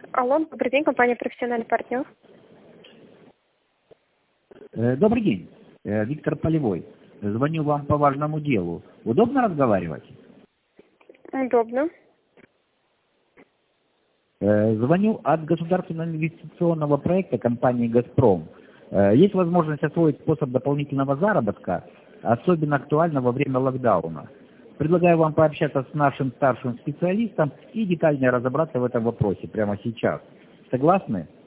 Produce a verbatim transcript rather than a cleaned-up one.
Алло, добрый день, компания «Профессиональный партнер». Добрый день, Виктор Полевой. Звоню вам по важному делу. Удобно разговаривать? Удобно. Звоню от государственного инвестиционного проекта компании «Газпром». Есть возможность освоить способ дополнительного заработка, особенно актуально во время локдауна. Предлагаю вам пообщаться с нашим старшим специалистом и детально разобраться в этом вопросе прямо сейчас. Согласны?